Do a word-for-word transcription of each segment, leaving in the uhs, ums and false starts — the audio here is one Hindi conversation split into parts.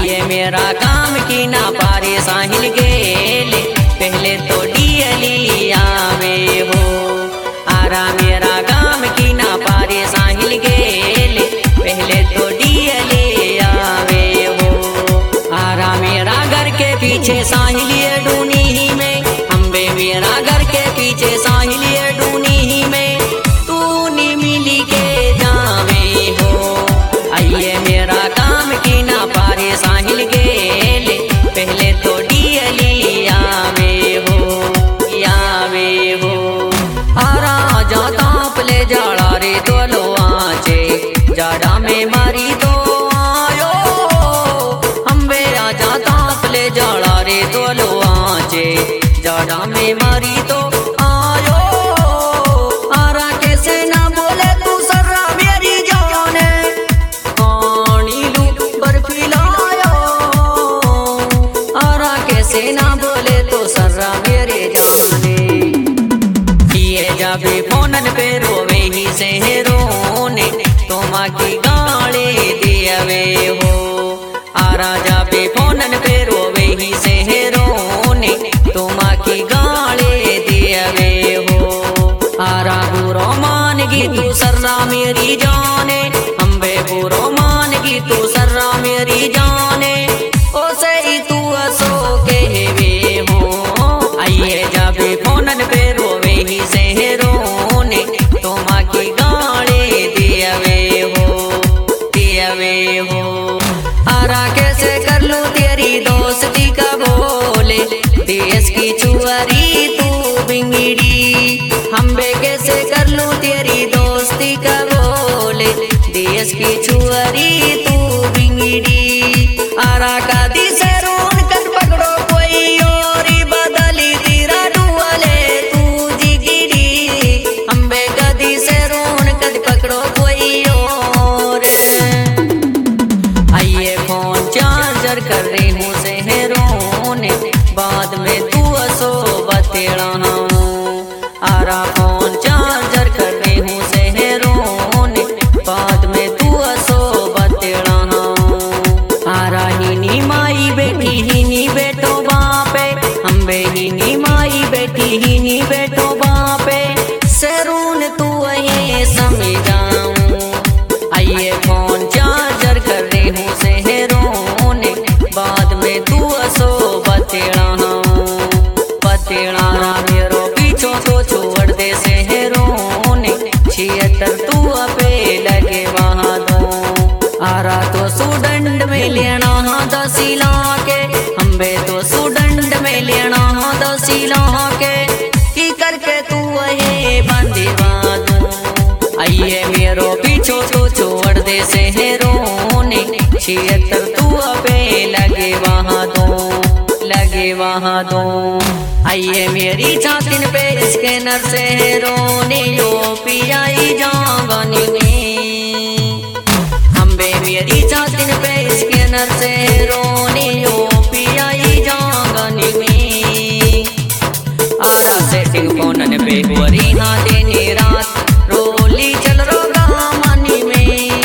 आइए मेरा काम की ना पारे साहिल गेले, पहले तो डियली आवे हो। आरा मेरा काम की ना पारे साहिल गेले, पहले तो डियली आवे हो। आरा मेरा घर के पीछे साहिलिए डूनी में, अम्बे मेरा घर के पीछे साहिलिए डूनी में, तू नी मिली के जावे हो। आइए मेरा काम की ना पारे साहिल गेले, पहले तो डियली आवे हो, आवे हो। आरा जाता पले जाड़ा रे तोलो आचे, जाड़ा में मारी तो आयो। अम्बे आ जाता पले जाड़ा रे तोलो आचे, जाड़ा में मारी तो आयो। आरा कैसे ना बोले तू सर्रा मेरी जाने, पानी लू बर्फी लायो। आरा कैसे ना बोले तो सर्रा मेरे जाने, ये जाबे फोनन पे रोवे ही से रोने, तो माँ की गाले दियावे हो। आरा जाबे फोनन पे रोवे ही से रोने, तो माँ की गाले दियावे हो। आरा बुरो मानगी तू सर्रा मेरी जाने, अम्बे बुरो मानगी तू सर्रा मेरी जाने, ओ से ही तू असो कहवे हो। आइए जाबे फोनन पे रोवे ही से रोने, तो माँ की गाले दियावे हो, दियावे हो। आरा कैसे कर लूं तेरी दोस्ती का बोले, देश की चुआरी तू बिंगड़ी। अम्बे कैसे कर लूं तेरी दोस्ती का बोले, देश की चुआरी तू बिंगड़ी। आरा का दी से रोन कर पकड़ो कोई और बदली तेरा डुअले तू जिगिड़ी। अम्बे गदी से रोन कर पकड़ो कोई और। आइए फोन चार्जर कर रही हूँ से रोने, बाद में तू असो बतेड़ा हूँ। आरा फोन चार्जर कर रही हूँ से रोने, बाद में तू असो बतेड़ा हूँ। आरा ही नी माई बेटी ही नी बेटो बापे, अम्बे ही नी माई बेटी ही नी बेटो बापे, सरून तू ये समझाऊं। आइए फोन चार्जर कर रही हूँ से रोने, बाद में तू असो बतेड़ा हूँ, बतेड़ा। आरा मेरो पीछो तो छोड़ दे से रोने, छिहत्तर तू अपे लगे वहाँ दो। आरा तो सुडंड में लेना दसिला के, अम्बे तो सुडंड में लेना दसिला के, की करके तू ये बंदीवा दो। आइए मेरो पीछो तो छोड़ दे से रोने, छिहत्तर तू अपे लगे वहाँ दो, लगे वहाँ दो। आइए मेरी छातिन पे स्कैनर से रोने, यो पियाई जावानी में। अम्बे मेरी छातिन पे स्कैनर से रोने, यो पियाई जावानी में। आरा सेटिंग फोनन पे गोरी ना देनी रात, रोली चल रो गामानी में।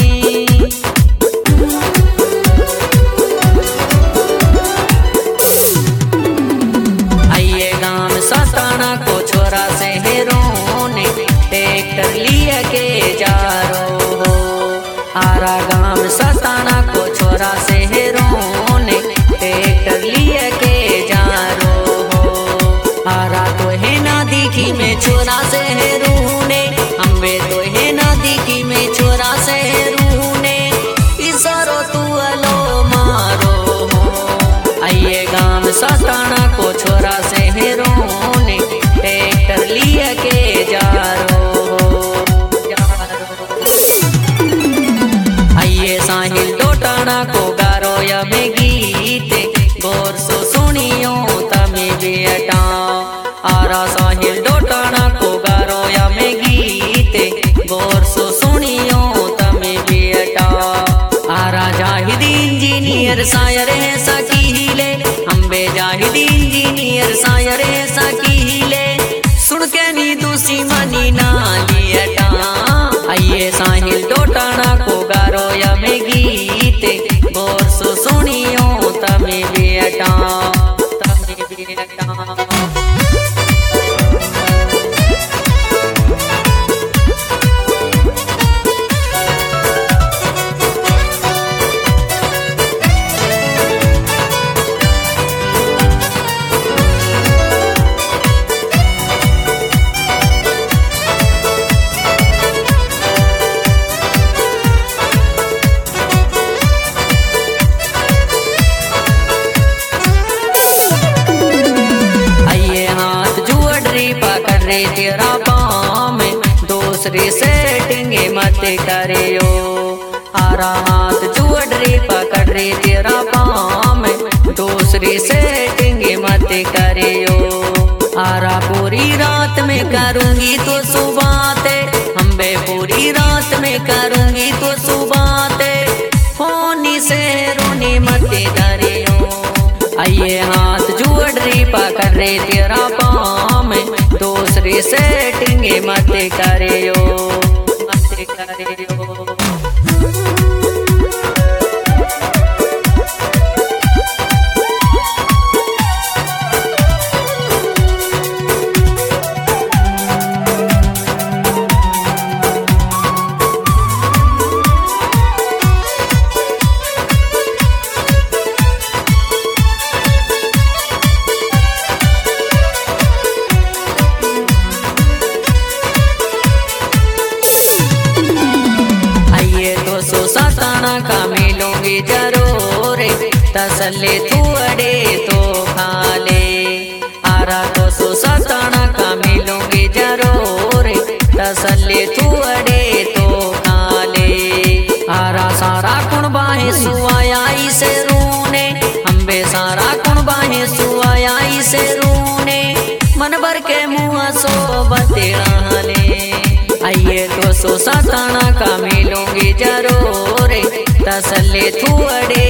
आइए गाम सताना को छोरा से रोने, ट्रैक्टर लिए के जा रो हो। आरा गाम सताना को छोरा से रोने, ट्रैक्टर लिए के जा रो हो। आरा तो है ना दिखी में छोरा से रूने, अम्बे तो है ना दिखी में छोरा से रूने, इसारो तू अलो मारो हो। आइए गाम सताना को छोरा से रोने, ट्रैक्टर लिए के जा रो हो। आइए साहिल डोटाना को गारो या में गीते, गौर सो सुनियो तमे बेटा। आरा साहिल डोटाना को गारो या में गीते, गौर सो सुनियो तमे बेटा। आरा जाहिद इंजीनियर सायर है सकीले, अम्बे जाहिद इंजीनियर सायर है सकीले, सुन के नी दूसी मनी ना लियटा। आइए साहिल डोटाना को गारो या में गीते, गौर सो सुनियो करे तेरा पाँव में दूसरी सेटिंग मत करियो। आरा हाथ जुअडरी पकड़ रे तेरा पाँव में दूसरी सेटिंग मत करियो। आरा पूरी रात में करूंगी तो सुबाते, अम्बे पूरी रात में करूंगी तो सुबाते, होनी से रोनी मत डरियो। आइए हाथ जुअडरी पकड़ रे तेरा पाँव में दूसरी सेटिंग मत करियो, मत करियो। सताना का मिलूंगी जरूर, तसल्ली तू अड़े तो खा ले। आरा तो सो सताना का मिलूंगी जरूर, तसल्ली तू अड़े तो खा ले। आरा सारा कुण बाहे सुआयाई से रूने, अम्बे सारा कुण बाहे सुआयाई से रूने, मन भर के मुँह सो बतेड़ा ले। आइए तो सो सताना का मिलूंगी जरूर, तसल्ली तू अड़े